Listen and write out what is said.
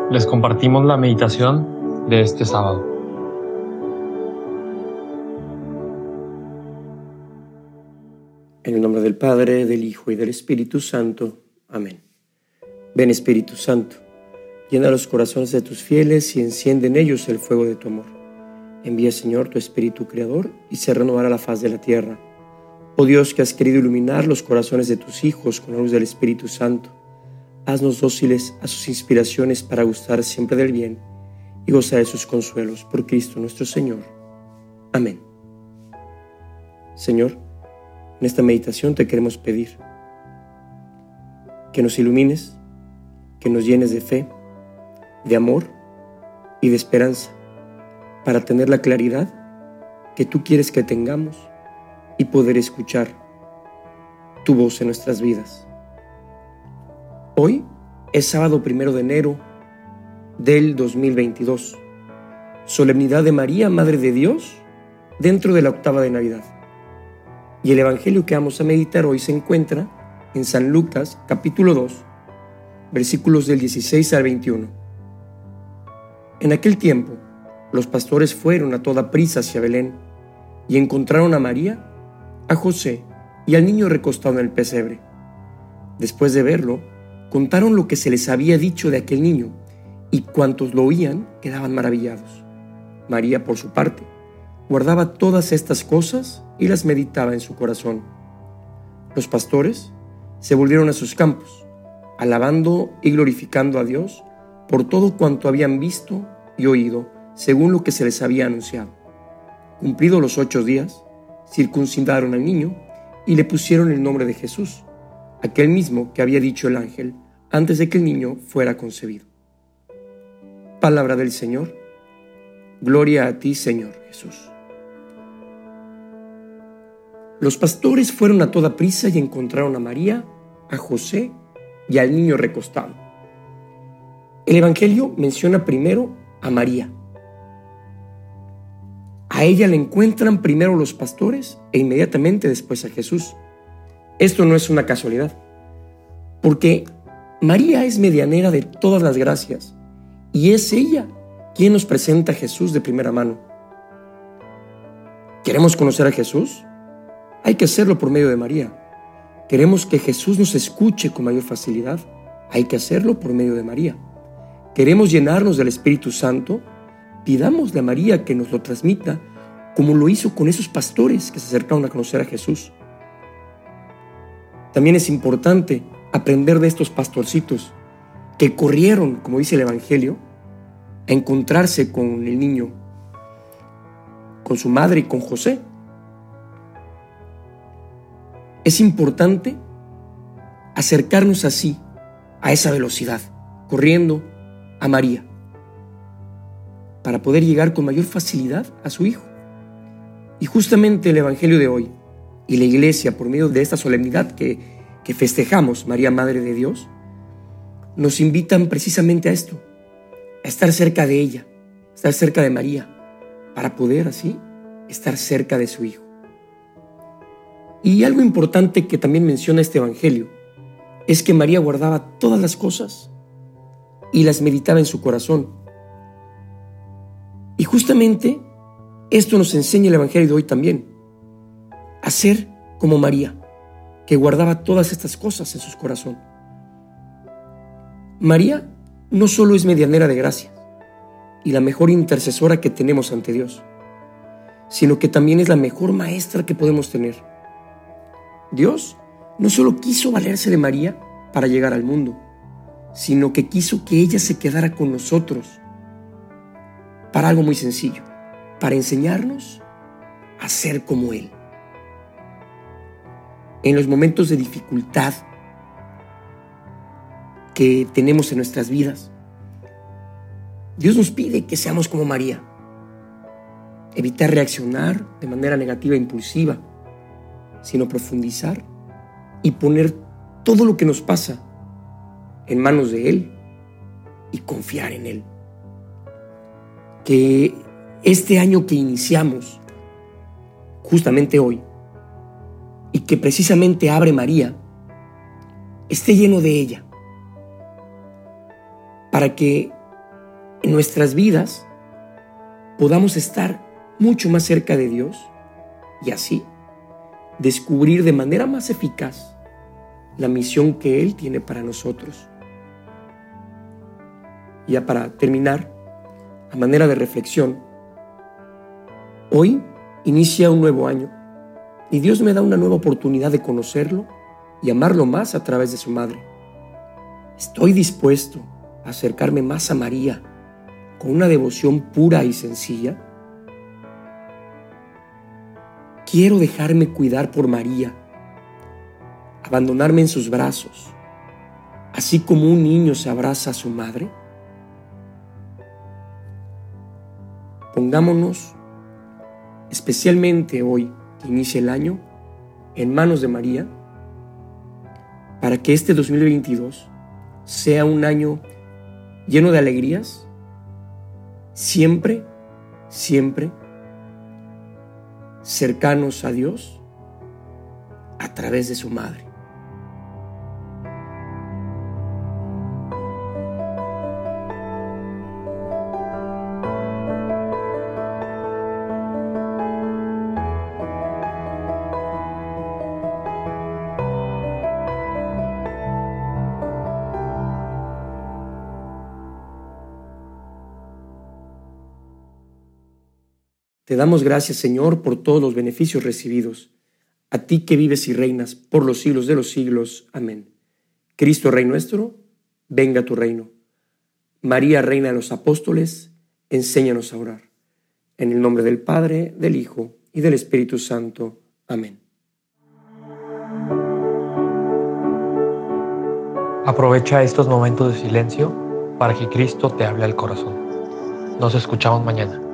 Les compartimos la meditación de este sábado. En el nombre del Padre, del Hijo y del Espíritu Santo. Amén. Ven, Espíritu Santo, llena los corazones de tus fieles y enciende en ellos el fuego de tu amor. Envía, Señor, tu Espíritu Creador y se renovará la faz de la tierra. Oh Dios, que has querido iluminar los corazones de tus hijos con la luz del Espíritu Santo, haznos dóciles a sus inspiraciones para gustar siempre del bien y gozar de sus consuelos por Cristo nuestro Señor. Amén. Señor, en esta meditación te queremos pedir que nos ilumines, que nos llenes de fe, de amor y de esperanza para tener la claridad que tú quieres que tengamos y poder escuchar tu voz en nuestras vidas. Hoy es sábado 1 de enero del 2022, solemnidad de María, Madre de Dios, dentro de la octava de Navidad. Y el evangelio que vamos a meditar hoy se encuentra en San Lucas, capítulo 2, versículos del 16 al 21. En aquel tiempo, los pastores fueron a toda prisa hacia Belén y encontraron a María, a José y al niño recostado en el pesebre. Después de verlo, contaron lo que se les había dicho de aquel niño, y cuantos lo oían quedaban maravillados. María, por su parte, guardaba todas estas cosas y las meditaba en su corazón. Los pastores se volvieron a sus campos, alabando y glorificando a Dios por todo cuanto habían visto y oído, según lo que se les había anunciado. Cumplidos los 8 días, circuncidaron al niño y le pusieron el nombre de Jesús, aquel mismo que había dicho el ángel antes de que el niño fuera concebido. Palabra del Señor. Gloria a ti, Señor Jesús. Los pastores fueron a toda prisa y encontraron a María, a José y al niño recostado. El Evangelio menciona primero a María. A ella la encuentran primero los pastores e inmediatamente después a Jesús. Esto no es una casualidad, porque María es medianera de todas las gracias y es ella quien nos presenta a Jesús de primera mano. ¿Queremos conocer a Jesús? Hay que hacerlo por medio de María. ¿Queremos que Jesús nos escuche con mayor facilidad? Hay que hacerlo por medio de María. ¿Queremos llenarnos del Espíritu Santo? Pidámosle a María que nos lo transmita, como lo hizo con esos pastores que se acercaron a conocer a Jesús. También es importante aprender de estos pastorcitos que corrieron, como dice el Evangelio, a encontrarse con el niño, con su madre y con José. Es importante acercarnos así, a esa velocidad, corriendo a María, para poder llegar con mayor facilidad a su hijo. Y justamente el Evangelio de hoy y la Iglesia, por medio de esta solemnidad que festejamos, María, Madre de Dios, nos invitan precisamente a esto, a estar cerca de ella, estar cerca de María, para poder así estar cerca de su hijo. Y algo importante que también menciona este Evangelio es que María guardaba todas las cosas y las meditaba en su corazón. Y justamente esto nos enseña el Evangelio de hoy también, a ser como María, que guardaba todas estas cosas en su corazón. María no solo es medianera de gracia y la mejor intercesora que tenemos ante Dios, sino que también es la mejor maestra que podemos tener. Dios no solo quiso valerse de María para llegar al mundo, sino que quiso que ella se quedara con nosotros para algo muy sencillo, para enseñarnos a ser como Él. En los momentos de dificultad que tenemos en nuestras vidas, Dios nos pide que seamos como María, evitar reaccionar de manera negativa e impulsiva, sino profundizar y poner todo lo que nos pasa en manos de Él y confiar en Él. Que este año que iniciamos, justamente hoy, y que precisamente abre María, esté lleno de ella, para que en nuestras vidas podamos estar mucho más cerca de Dios y así descubrir de manera más eficaz la misión que Él tiene para nosotros. Ya para terminar, a manera de reflexión, hoy inicia un nuevo año y Dios me da una nueva oportunidad de conocerlo y amarlo más a través de su madre. Estoy dispuesto a acercarme más a María con una devoción pura y sencilla. Quiero dejarme cuidar por María, abandonarme en sus brazos, así como un niño se abraza a su madre. Pongámonos, especialmente hoy que inicia el año, en manos de María, para que este 2022 sea un año lleno de alegrías, siempre cercanos a Dios a través de su madre. Te damos gracias, Señor, por todos los beneficios recibidos. A ti que vives y reinas por los siglos de los siglos. Amén. Cristo, Rey nuestro, venga a tu reino. María, Reina de los Apóstoles, enséñanos a orar. En el nombre del Padre, del Hijo y del Espíritu Santo. Amén. Aprovecha estos momentos de silencio para que Cristo te hable al corazón. Nos escuchamos mañana.